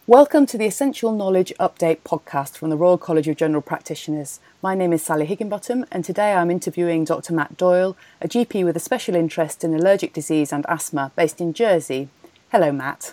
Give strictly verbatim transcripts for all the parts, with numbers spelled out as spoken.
Welcome to the Essential Knowledge Update podcast from the Royal College of General Practitioners. My name is Sally Higginbottom and today I'm interviewing Doctor Matt Doyle, a G P with a special interest in allergic disease and asthma based in Jersey. Hello Matt.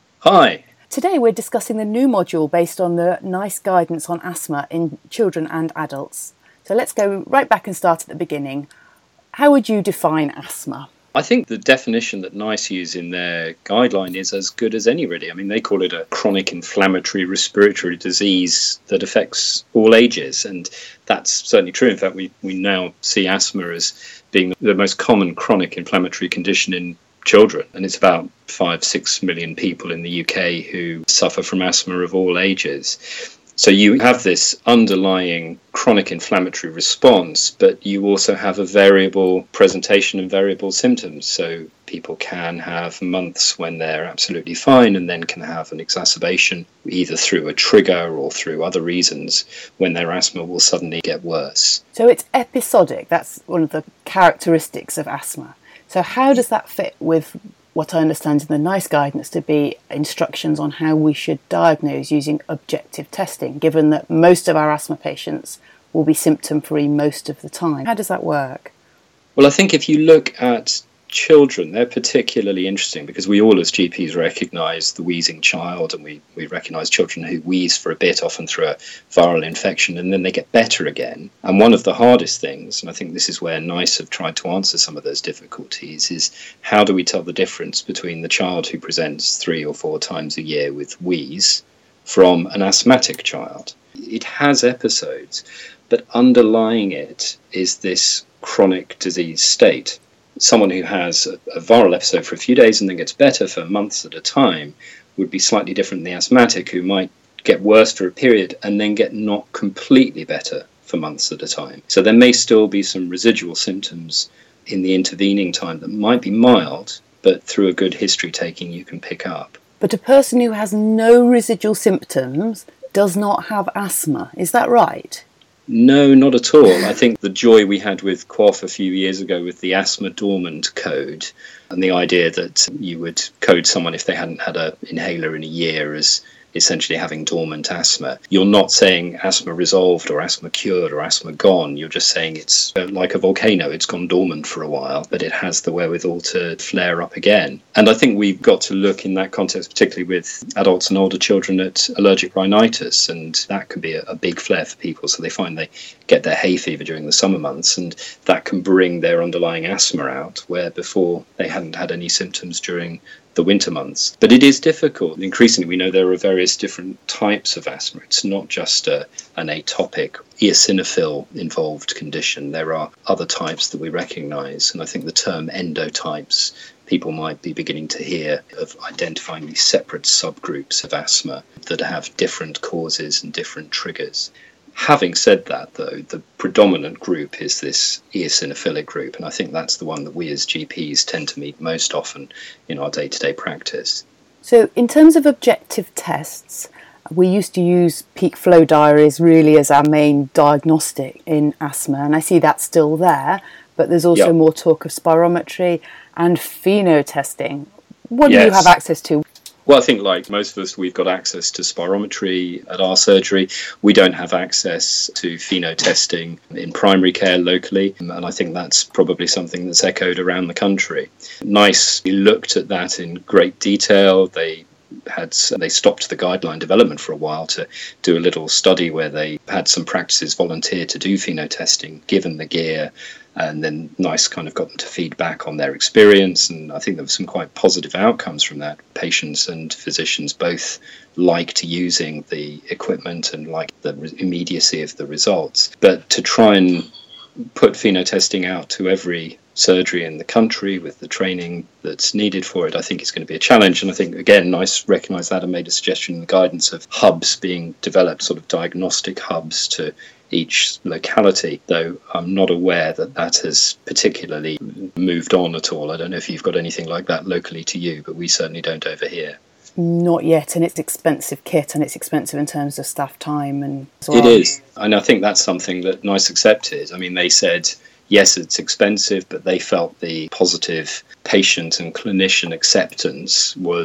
Hi. Today we're discussing the new module based on the NICE guidance on asthma in children and adults. So let's go right back and start at the beginning. How would you define asthma? I think the definition that NICE use in their guideline is as good as any, really. I mean, they call it a chronic inflammatory respiratory disease that affects all ages, and that's certainly true. In fact, we, we now see asthma as being the most common chronic inflammatory condition in children, and it's about five, six million people in the U K who suffer from asthma of all ages. So you have this underlying chronic inflammatory response, but you also have a variable presentation and variable symptoms. So people can have months when they're absolutely fine and then can have an exacerbation either through a trigger or through other reasons when their asthma will suddenly get worse. So it's episodic. That's one of the characteristics of asthma. So how does that fit with what I understand in the NICE guidance to be instructions on how we should diagnose using objective testing, given that most of our asthma patients will be symptom-free most of the time? How does that work? Well, I think if you look at children, they're particularly interesting because we all as G Ps recognise the wheezing child, and we, we recognise children who wheeze for a bit, often through a viral infection, and then they get better again. And one of the hardest things, and I think this is where NICE have tried to answer some of those difficulties, is how do we tell the difference between the child who presents three or four times a year with wheeze from an asthmatic child? It has episodes, but underlying it is this chronic disease state. Someone who has a, a viral episode for a few days and then gets better for months at a time would be slightly different than the asthmatic, who might get worse for a period and then get not completely better for months at a time. So there may still be some residual symptoms in the intervening time that might be mild, but through a good history taking you can pick up. But a person who has no residual symptoms does not have asthma, is that right? No, not at all. I think the joy we had with Q O F a few years ago with the asthma dormant code and the idea that you would code someone if they hadn't had an inhaler in a year as essentially having dormant asthma. You're not saying asthma resolved or asthma cured or asthma gone. You're just saying it's like a volcano. It's gone dormant for a while, but it has the wherewithal to flare up again. And I think we've got to look in that context, particularly with adults and older children, at allergic rhinitis. And that can be a, a big flare for people. So they find they get their hay fever during the summer months, and that can bring their underlying asthma out, where before they hadn't had any symptoms during the winter months. But it is difficult. Increasingly, we know there are various different types of asthma. It's not just a, an atopic eosinophil involved condition. There are other types that we recognise, and I think the term endotypes people might be beginning to hear of identifying these separate subgroups of asthma that have different causes and different triggers. Having said that, though, the predominant group is this eosinophilic group, and I think that's the one that we as G Ps tend to meet most often in our day-to-day practice. So in terms of objective tests, we used to use peak flow diaries really as our main diagnostic in asthma, and I see that's still there, but there's also yep. more talk of spirometry and pheno testing. What yes. do you have access to? Well, I think like most of us, we've got access to spirometry at our surgery. We don't have access to pheno testing in primary care locally, and I think that's probably something that's echoed around the country. NICE looked at that in great detail. They had they stopped the guideline development for a while to do a little study where they had some practices volunteer to do pheno testing, given the gear. And then NICE kind of got them to feed back on their experience, and I think there were some quite positive outcomes from that. Patients and physicians both liked using the equipment and liked the immediacy of the results. But to try and put pheno testing out to every surgery in the country with the training that's needed for it, I think it's going to be a challenge. And I think, again, NICE recognised that and made a suggestion in the guidance of hubs being developed, sort of diagnostic hubs to each locality, though I'm not aware that that has particularly moved on at all. I don't know if you've got anything like that locally to you, but we certainly don't over here. Not yet, and it's expensive kit, and it's expensive in terms of staff time. And as well. It is, and I think that's something that NICE accepted. I mean, they said, yes, it's expensive, but they felt the positive patient and clinician acceptance was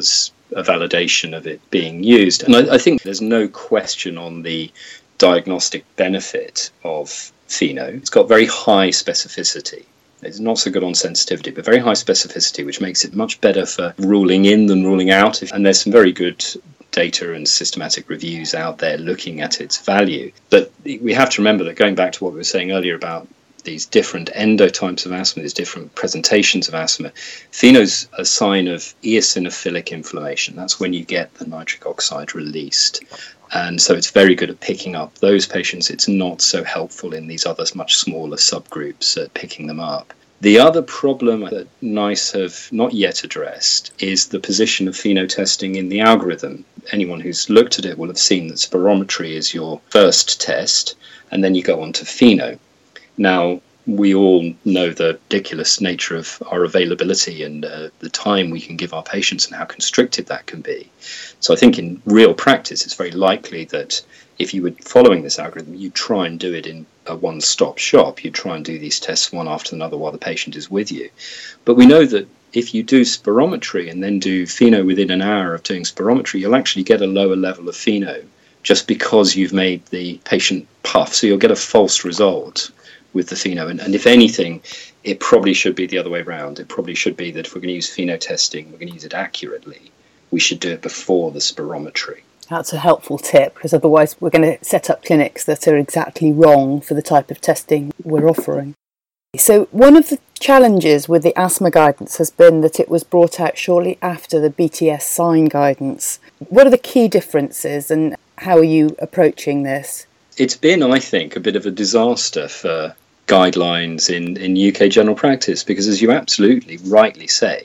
a validation of it being used. And I, I think there's no question on the diagnostic benefit of Pheno. It's got very high specificity. It's not so good on sensitivity, but very high specificity, which makes it much better for ruling in than ruling out. And there's some very good data and systematic reviews out there looking at its value. But we have to remember that, going back to what we were saying earlier about these different endotypes of asthma, these different presentations of asthma, Pheno's a sign of eosinophilic inflammation. That's when you get the nitric oxide released. And so it's very good at picking up those patients. It's not so helpful in these other much smaller subgroups at picking them up. The other problem that NICE have not yet addressed is the position of Pheno testing in the algorithm. Anyone who's looked at it will have seen that spirometry is your first test, and then you go on to Pheno. Now, we all know the ridiculous nature of our availability and uh, the time we can give our patients and how constricted that can be. So I think in real practice, it's very likely that if you were following this algorithm, you try and do it in a one-stop shop. You try and do these tests one after another while the patient is with you. But we know that if you do spirometry and then do Pheno within an hour of doing spirometry, you'll actually get a lower level of Pheno just because you've made the patient puff. So you'll get a false result with the Pheno. And, and if anything, it probably should be the other way around. It probably should be that if we're going to use Pheno testing, we're going to use it accurately. We should do it before the spirometry. That's a helpful tip, because otherwise we're going to set up clinics that are exactly wrong for the type of testing we're offering. So one of the challenges with the asthma guidance has been that it was brought out shortly after the B T S sign guidance. What are the key differences and how are you approaching this? It's been, I think, a bit of a disaster for guidelines in, in U K general practice, because as you absolutely rightly say,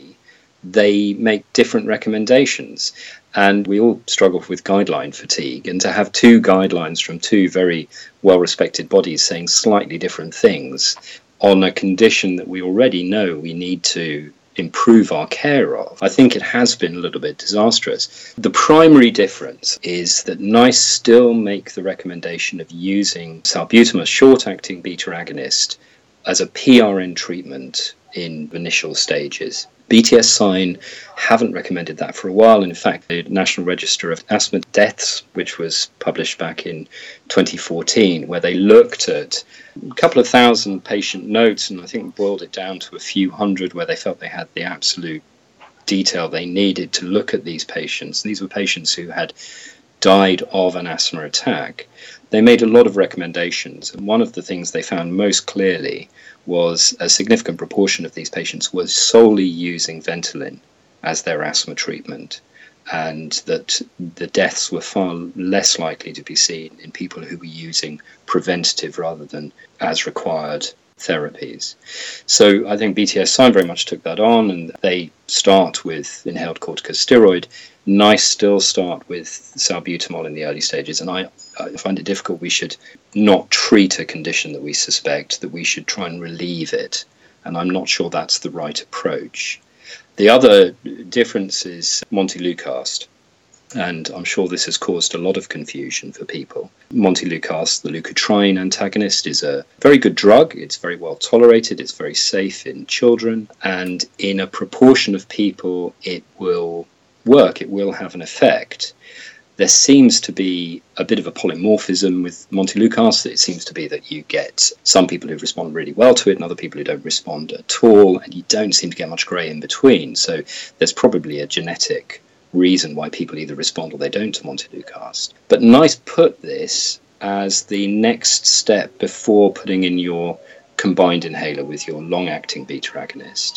they make different recommendations. And we all struggle with guideline fatigue, and to have two guidelines from two very well-respected bodies saying slightly different things on a condition that we already know we need to improve our care of, I think it has been a little bit disastrous. The primary difference is that NICE still make the recommendation of using salbutamol, short-acting beta agonist, as a P R N treatment in initial stages. B T S sign haven't recommended that for a while. In fact, the National Register of Asthma Deaths, which was published back in twenty fourteen, where they looked at a couple of thousand patient notes and I think boiled it down to a few hundred where they felt they had the absolute detail they needed to look at these patients. These were patients who had died of an asthma attack. They made a lot of recommendations, and one of the things they found most clearly was a significant proportion of these patients was solely using Ventolin as their asthma treatment, and that the deaths were far less likely to be seen in people who were using preventative rather than as required therapies. So I think B T S sign very much took that on, and they start with inhaled corticosteroid. NICE still start with salbutamol in the early stages, and I, I find it difficult. We should not treat a condition that we suspect, that we should try and relieve it, and I'm not sure that's the right approach. The other difference is Montelukast, and I'm sure this has caused a lot of confusion for people. Montelukast, the leukotriene antagonist, is a very good drug. It's very well tolerated. It's very safe in children, and in a proportion of people it will work, it will have an effect. There seems to be a bit of a polymorphism with Montelukast. It seems to be that you get some people who respond really well to it and other people who don't respond at all, and you don't seem to get much grey in between. So there's probably a genetic reason why people either respond or they don't to Montelukast. But NICE put this as the next step before putting in your combined inhaler with your long-acting beta agonist.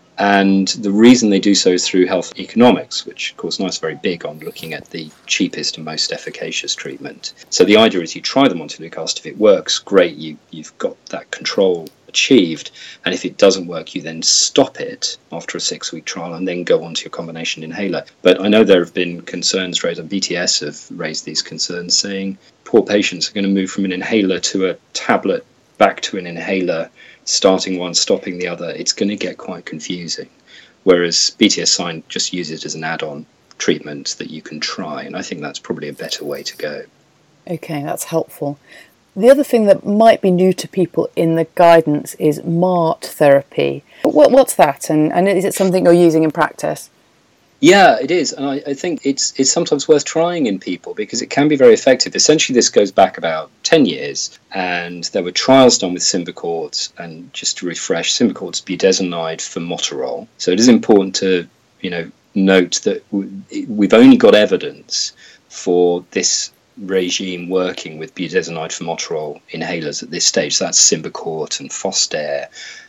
And the reason they do so is through health economics, which of course NICE is very big on looking at the cheapest and most efficacious treatment. So the idea is you try the Montelukast. If it works, great, you, you've got that control achieved. And if it doesn't work, you then stop it after a six-week trial and then go on to your combination inhaler. But I know there have been concerns raised, and B T S have raised these concerns, saying poor patients are going to move from an inhaler to a tablet back to an inhaler, starting one, stopping the other. It's going to get quite confusing. Whereas B T S sign just uses it as an add-on treatment that you can try, and I think that's probably a better way to go. Okay, that's helpful. The other thing that might be new to people in the guidance is M A R T therapy. What, what's that, and, and is it something you're using in practice? Yeah, it is, and I, I think it's it's sometimes worth trying in people because it can be very effective. Essentially, this goes back about ten years, and there were trials done with Symbicort, and just to refresh, Symbicort's budesonide formoterol. So it is important to, you know, note that we've only got evidence for this regime working with budesonide formoterol inhalers at this stage. So that's Symbicort and Foster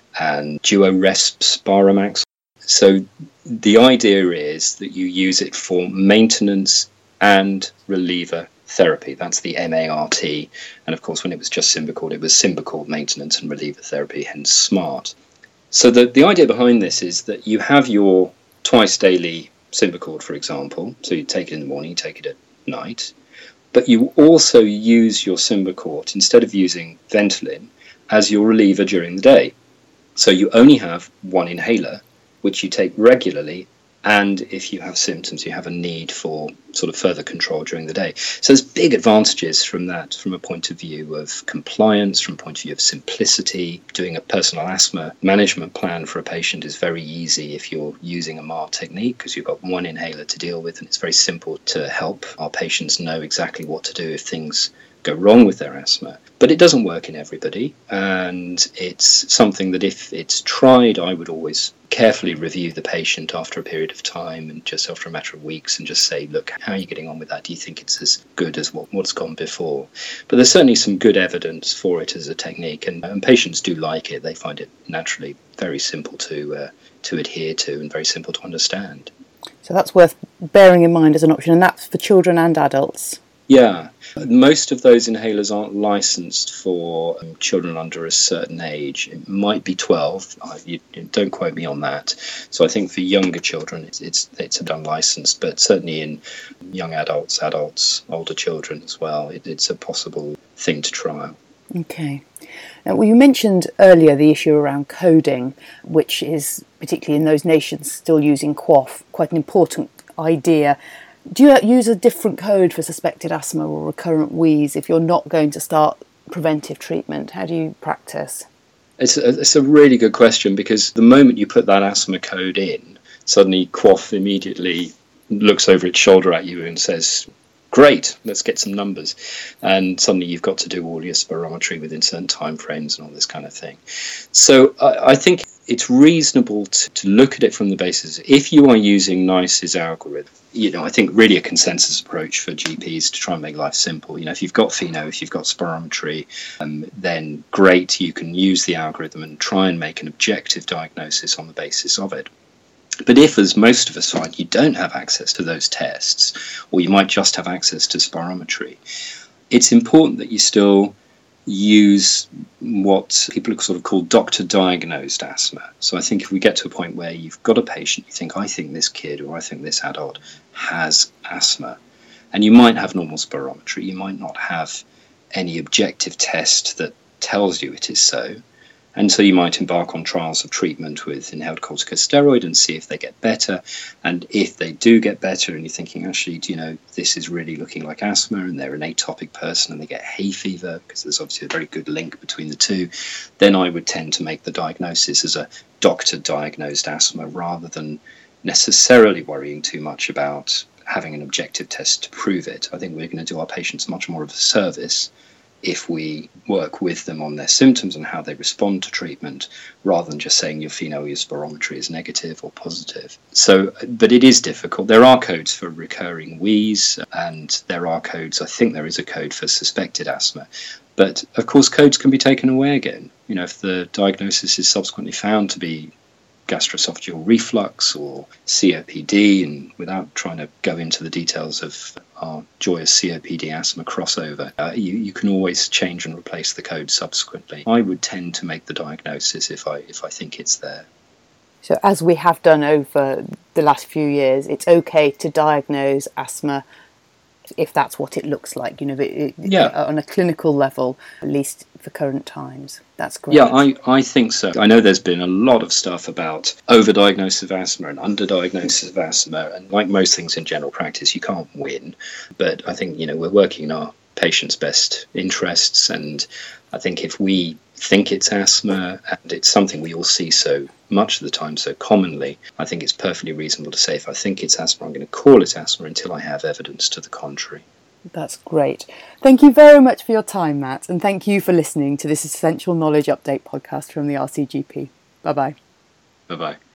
and Duoresp Spiramax. So the idea is that you use it for maintenance and reliever therapy. That's the M A R T. And of course, when it was just Symbicort, it was Symbicort maintenance and reliever therapy, hence SMART. So the, the idea behind this is that you have your twice daily Symbicort, for example. So you take it in the morning, you take it at night. But you also use your Symbicort, instead of using Ventolin, as your reliever during the day. So you only have one inhaler, which you take regularly, and if you have symptoms, you have a need for sort of further control during the day. So there's big advantages from that, from a point of view of compliance, from a point of view of simplicity. Doing a personal asthma management plan for a patient is very easy if you're using a M A R technique, because you've got one inhaler to deal with, and it's very simple to help our patients know exactly what to do if things go wrong with their asthma. But it doesn't work in everybody, and it's something that if it's tried, I would always carefully review the patient after a period of time, and just after a matter of weeks, and just say, look, how are you getting on with that? Do you think it's as good as what, what's gone before? But there's certainly some good evidence for it as a technique, and, and patients do like it. They find it naturally very simple to uh, to adhere to and very simple to understand. So that's worth bearing in mind as an option, and that's for children and adults. Yeah, most of those inhalers aren't licensed for um, children under a certain age. It might be twelve. I, you, don't quote me on that. So I think for younger children, it's it's it's unlicensed, but certainly in young adults, adults, older children as well, it, it's a possible thing to try. Okay. Now, well, you mentioned earlier the issue around coding, which is, particularly in those nations still using QOF, quite an important idea. Do you use a different code for suspected asthma or recurrent wheeze if you're not going to start preventive treatment? How do you practice? It's a, it's a really good question, because the moment you put that asthma code in, suddenly QOF immediately looks over its shoulder at you and says, great, let's get some numbers. And suddenly you've got to do all your spirometry within certain time frames and all this kind of thing. So I, I think it's reasonable to, to look at it from the basis, if you are using NICE's algorithm, you know, I think really a consensus approach for G Ps to try and make life simple. You know, if you've got pheno, if you've got spirometry, um, then great, you can use the algorithm and try and make an objective diagnosis on the basis of it. But if, as most of us find, you don't have access to those tests, or you might just have access to spirometry, it's important that you still use what people sort of call doctor-diagnosed asthma. So I think if we get to a point where you've got a patient, you think, I think this kid or I think this adult has asthma, and you might have normal spirometry, you might not have any objective test that tells you it is so, and so you might embark on trials of treatment with inhaled corticosteroid and see if they get better. And if they do get better and you're thinking, actually, do you know, this is really looking like asthma, and they're an atopic person and they get hay fever, because there's obviously a very good link between the two, then I would tend to make the diagnosis as a doctor-diagnosed asthma rather than necessarily worrying too much about having an objective test to prove it. I think we're going to do our patients much more of a service if we work with them on their symptoms and how they respond to treatment, rather than just saying your pheno or your spirometry is negative or positive. So, but it is difficult. There are codes for recurring wheeze, and there are codes, I think there is a code for suspected asthma. But of course, codes can be taken away again. You know, if the diagnosis is subsequently found to be gastroesophageal reflux or C O P D, and without trying to go into the details of our joyous C O P D asthma crossover, uh, you, you can always change and replace the code subsequently. I would tend to make the diagnosis if I if I think it's there. So as we have done over the last few years, it's okay to diagnose asthma if that's what it looks like, you know, it, yeah. on a clinical level, at least for current times. That's great. Yeah, I, I think so. I know there's been a lot of stuff about overdiagnosis of asthma and underdiagnosis of asthma, and like most things in general practice, you can't win. But I think, you know, we're working in our patient's best interests. And I think if we think it's asthma, and it's something we all see so much of the time, so commonly, I think it's perfectly reasonable to say, if I think it's asthma, I'm going to call it asthma until I have evidence to the contrary. That's great. Thank you very much for your time, Matt, and thank you for listening to this Essential Knowledge Update podcast from the R C G P. Bye-bye. Bye-bye.